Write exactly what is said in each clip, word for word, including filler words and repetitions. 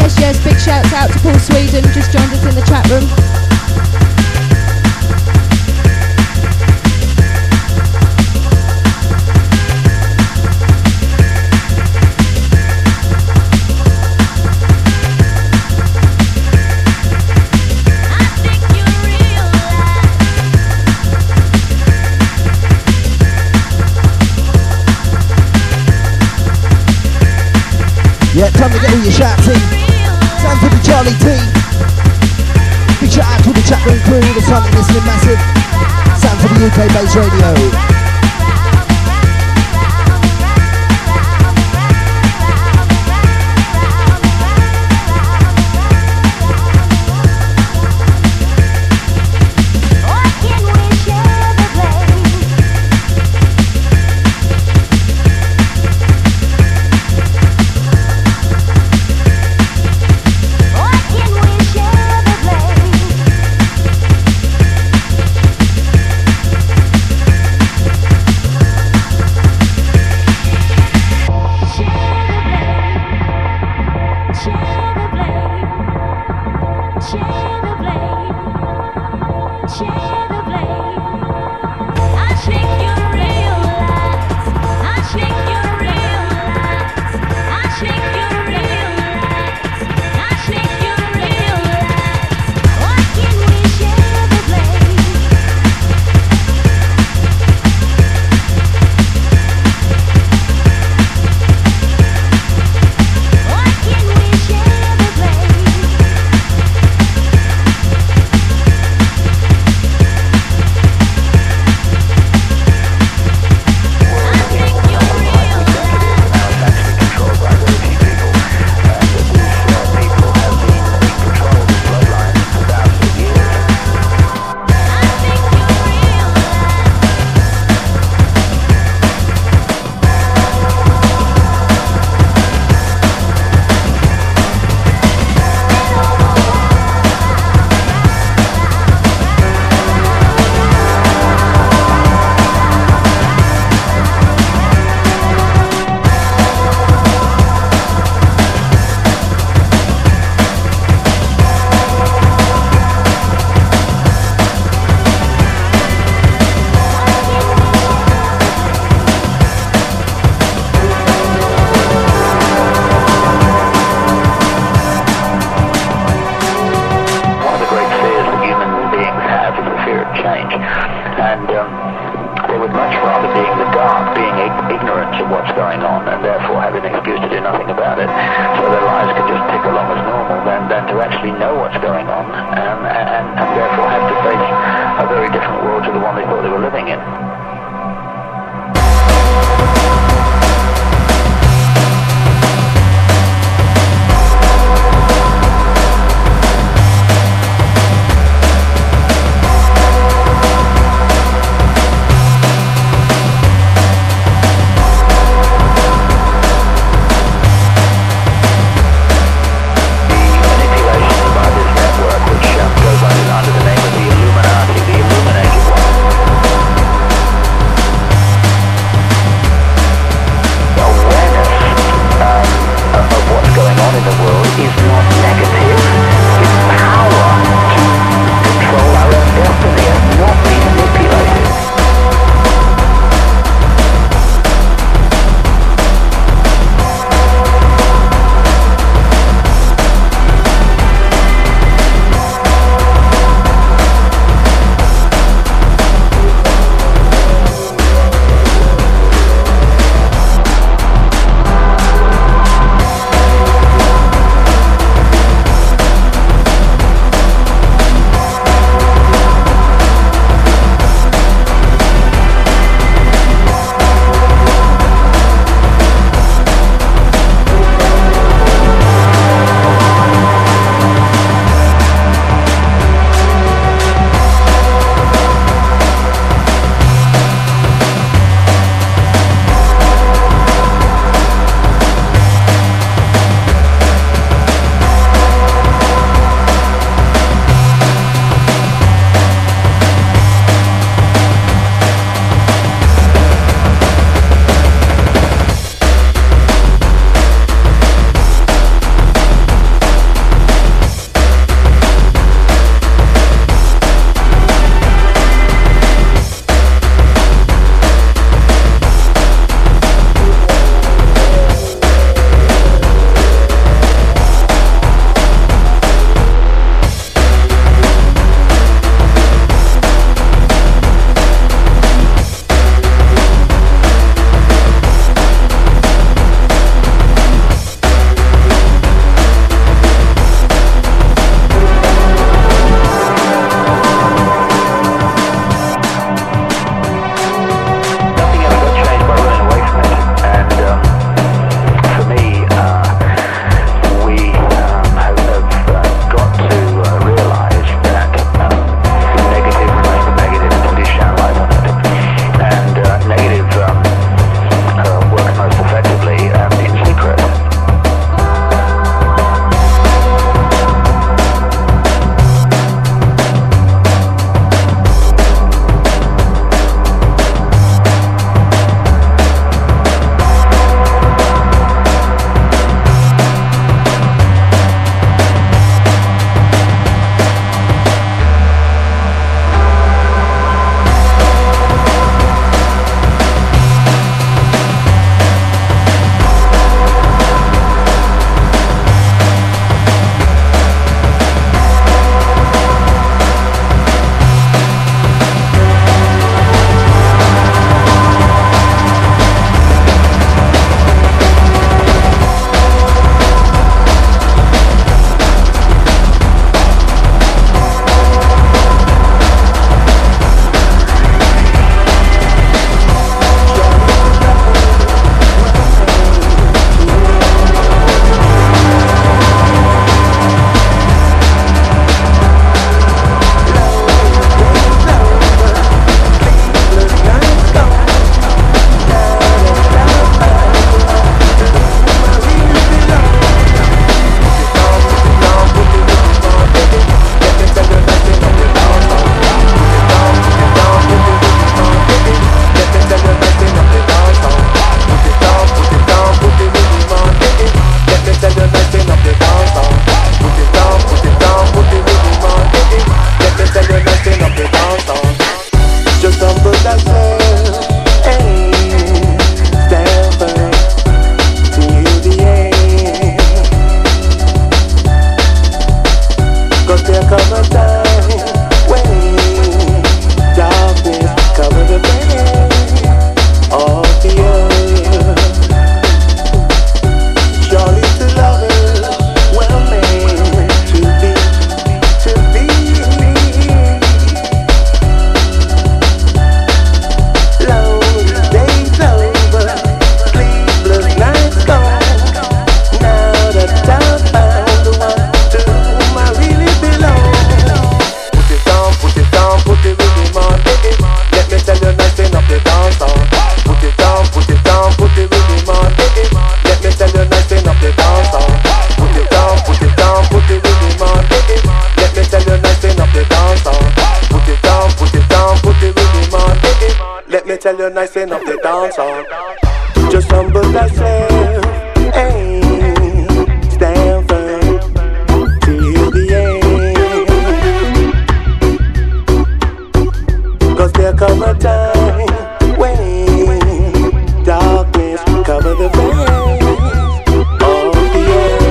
Yes, yes, big shouts out to Paul Sweden, just joined us in the chat room. Yeah, time to get all your shouts in. Time for the Charlie T. Big shout out to the chat room crew, the silent listening massive. Sound for the U K based radio. the nice end of the dance hall. Just humble thyself and stand firm till the end. Cause there come a time when darkness cover the face of the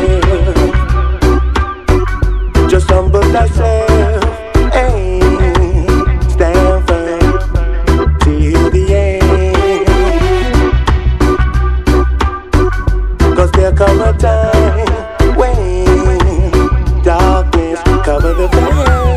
earth. Just humble thyself and stand firm till the end. Cause there come a time when darkness cover the face.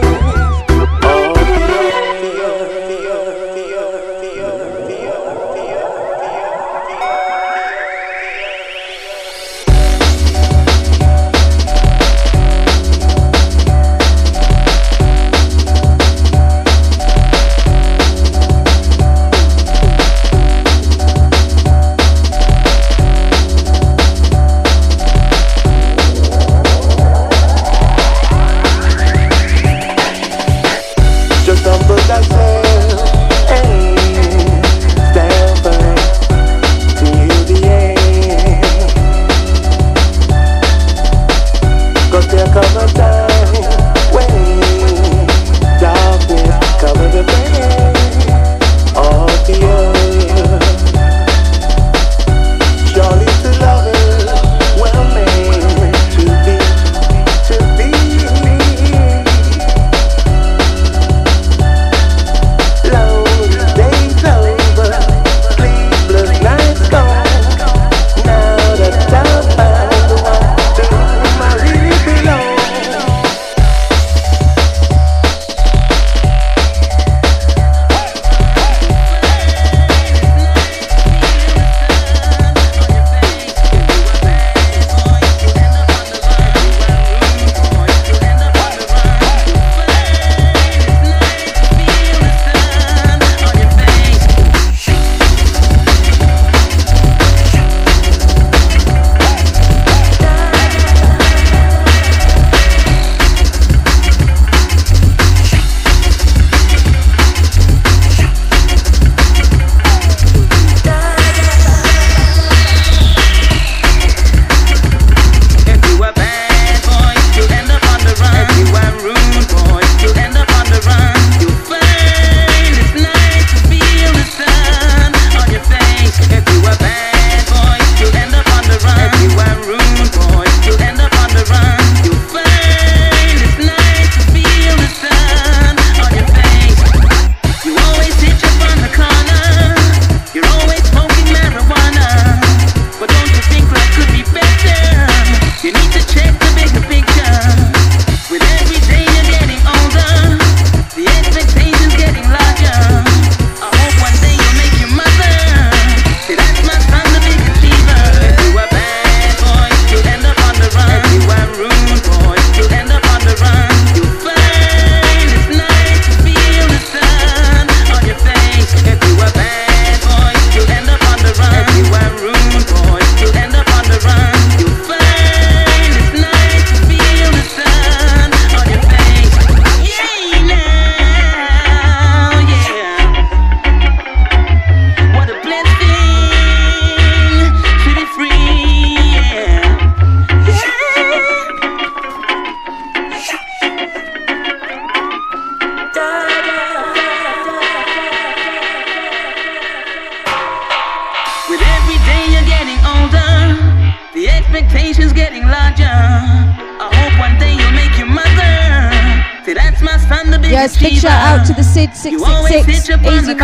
Yes, big shout out to the Sid six six six. Easy,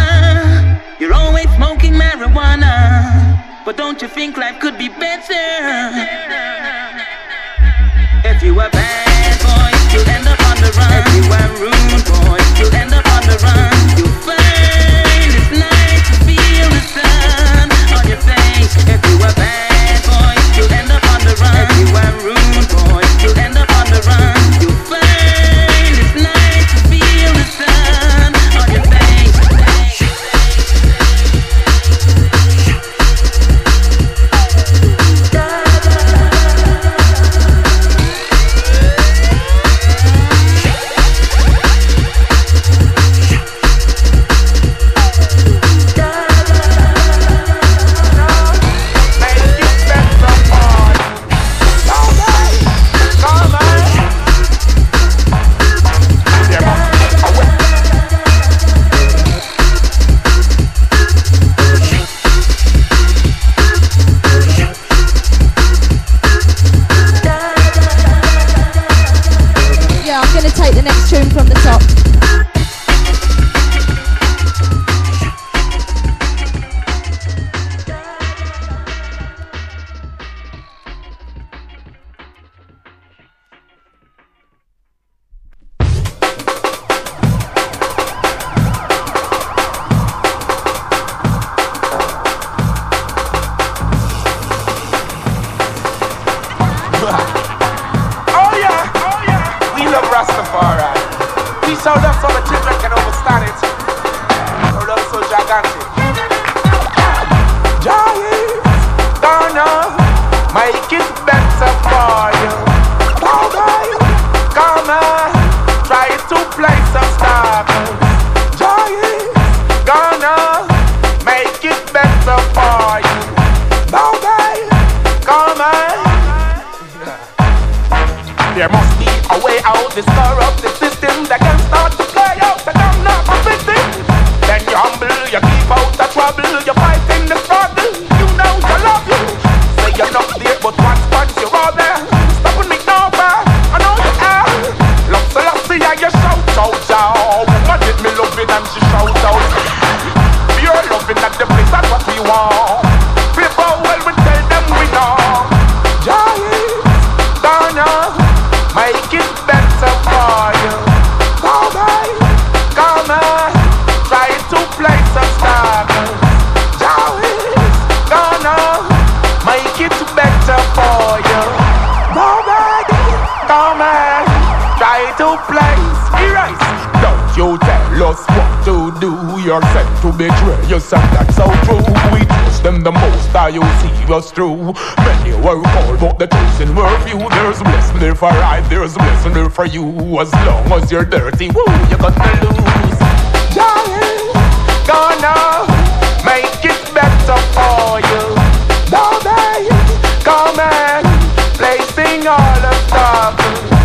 mate. You're always smoking marijuana, but don't you think life could be better? If you were bad boy, you'll end up on the run. If you were rude boy, you'll end up on the run. You'll find it's nice to feel the sun on your face. If you were bad boy, you'll end up on the run. If you were rude boy, you'll end up on the run. You'll find it's nice to feel the sun on your face. so that's how the children can understand it. So that's so gigantic. Giants gonna make it better for you. Alright, come on, try to play some stars. Giants gonna make it better for you. Alright, come on. There must be a way out this corrupted system that can start to play out and I'm not a victim. Then you humble, you keep out the trouble, you fight in the struggle. You know you love you. Say you're not there, but once, once you're all there. Stopping me over, I know you are. Love Selassie and you shout out, y'all. Woman did me loving and she shout out. You're loving at the place, that's what we want. People, well, we tell them we know. Giants gonna make it better for you. Alright, come on, try to play some stars. Giants gonna make it better for you. Alright, come on, try to play. Erase. Don't you tell us what to do. You're sent to betray yourself, that's so true. We trust them the most, are you see us through. Many were called, but the chosen were few. There's blessing there for I, there's blessing there for you. As long as you're dirty, woo, you're gonna lose. Giants gonna make it better for you. Alright, come and placing all the stuff.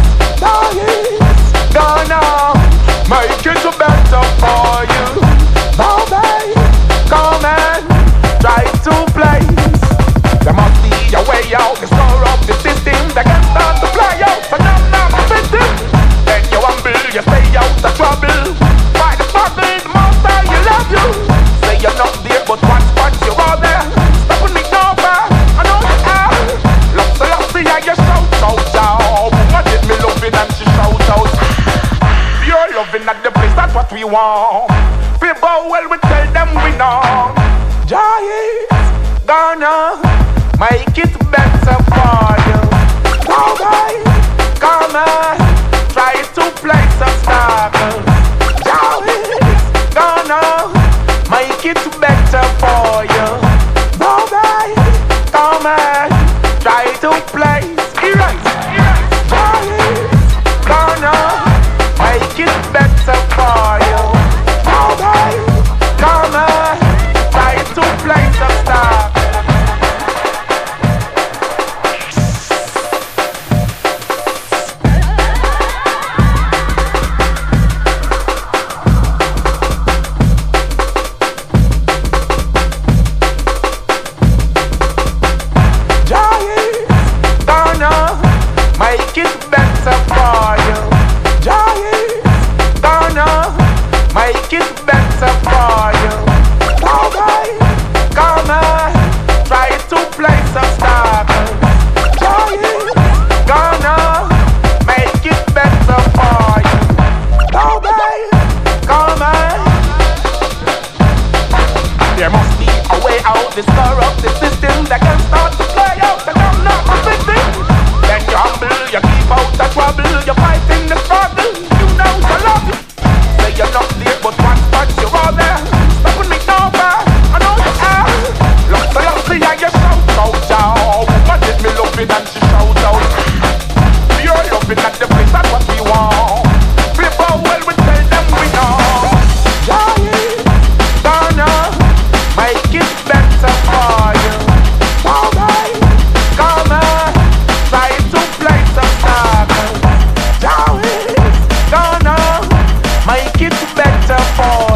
Giants gonna make it better for you. Alright, come and try to place. There must be a way out, the store of the system that can start to fly out, but I'm not a victim. Then you humble, you stay out of trouble. By the struggle, the most I you love you. Say you're not there, but once, once you're all there. Stopping me over, I know you are. Love Selassie and you shout out, y'all. Woman did me loving and she shout out. You're loving at the place, that's what we want. People, well, we tell them we know. Giants gonna make it better for you. Alright, come on, try to play some stars. Giants gonna make it better for you. Alright, come on, try to play. Erase, erase. Giants gonna make it better for you. Alright, come on, try to play some stars. Giants gonna make it better for you. Giants gonna make it better for you. Alright, come on, try to play some stars. Giants gonna make it better for you. Alright, come on. There must be a way out, this corrupted system that can start to play out, and I'm not a victim. Then you humble, you keep out the trouble, you fight in the struggle. You know you love you. Say you're not there, but once, once you're all there. Stopping me over, I know you are. Love Selassie and you shout out, y'all. Woman did me loving and she shout out. You're loving at the place, that's what we want. People, well, we tell them we know. Giants gonna make it better for you. Alright, come on, try to play some stars. Giants gonna make it better for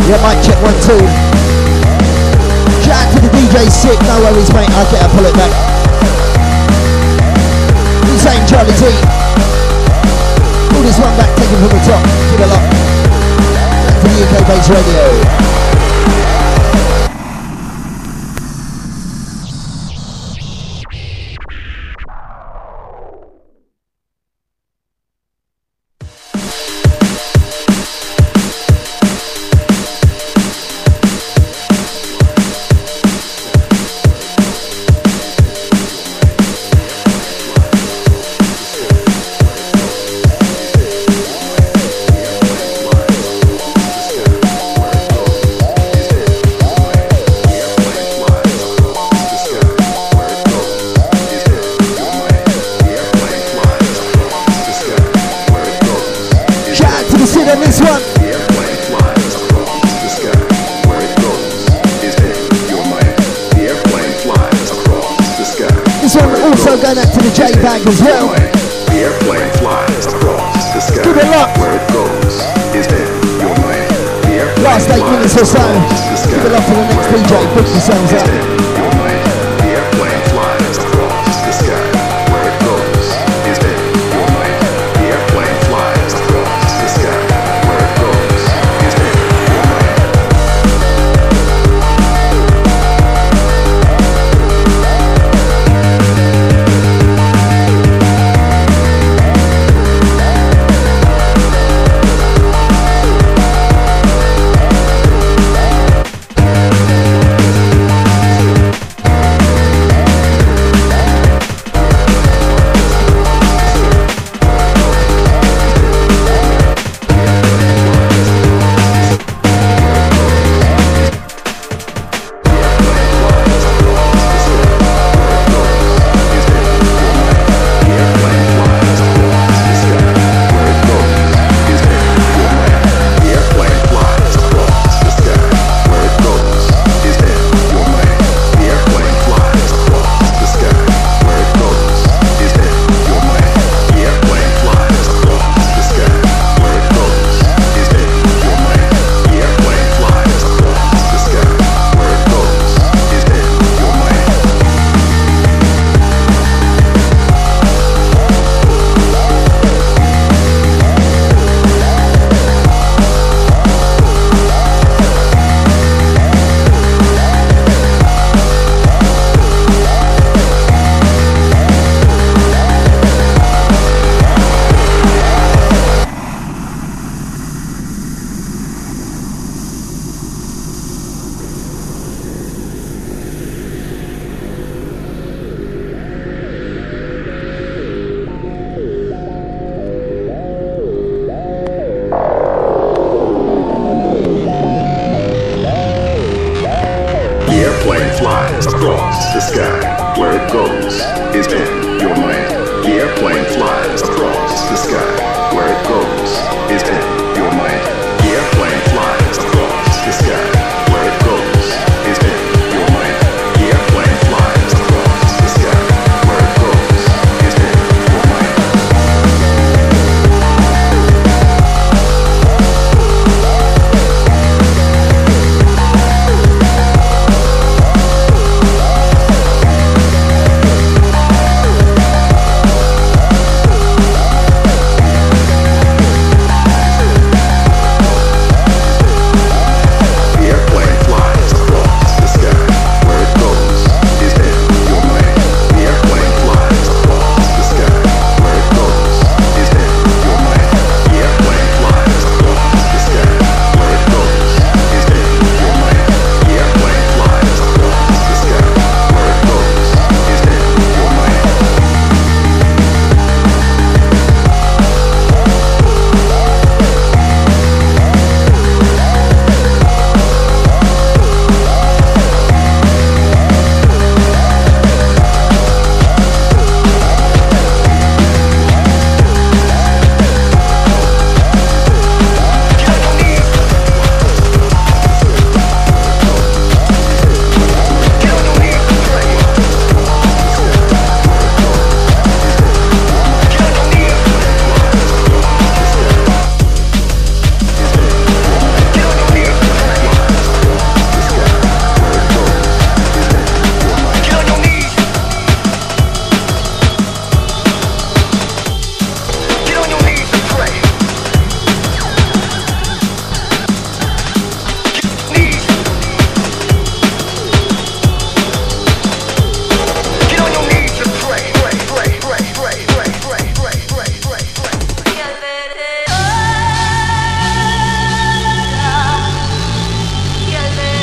Yeah, mic check one, two. Shout out to the D J Sick, no worries mate, I'll get her, pull it back. Insane Charlie T. Pull this one back, take it from the top, give it a lock. Back to the U K Bass Radio. As well. The airplane flies across the sky. Give it luck. Where it goes is in your mind. The airplane last eight minutes or so. Give it luck for the next D J. Book yourselves up. Your mind. The airplane flies across the sky. Where it goes is in your mind. The airplane flies across the sky. Where it goes is in your mind.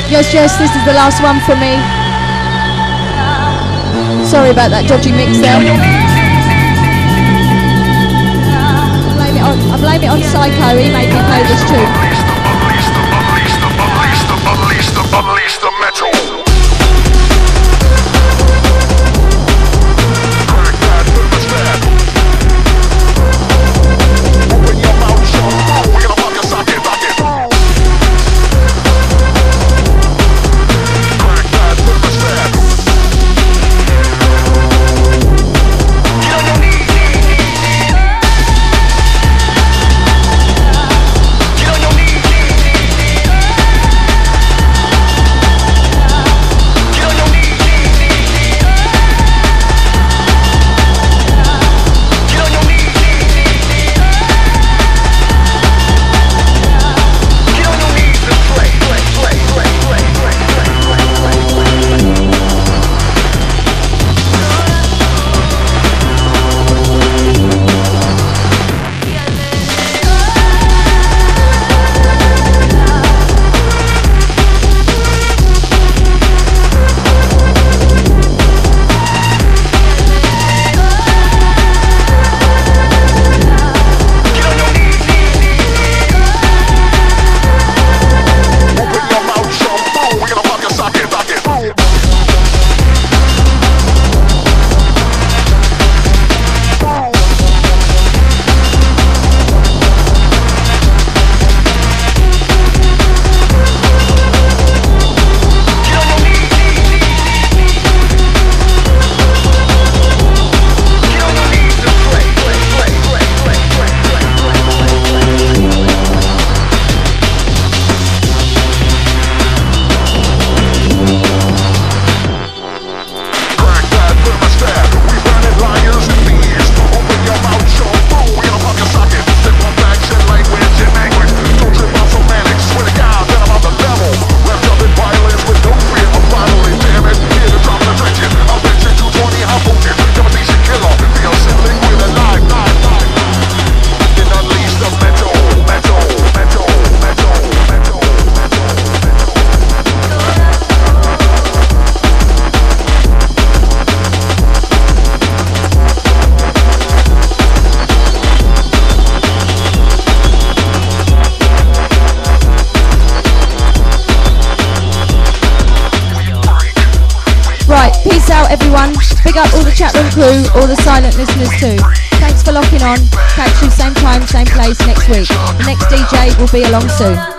Yes, yes, this is the last one from me. Sorry about that dodgy mix there. I blame it on, I blame it on Psycho, he made me play this tune. Unleash the, unleash the metal. Crack that with the stab. Open your mouth, shut up. We're gonna fuck your socket, socket. Crack that with the stab. Get on your knees. Get on your knees. Big up all the chat room crew, all the silent listeners too. Thanks for locking on. Catch you same time, same place next week. The next D J will be along soon.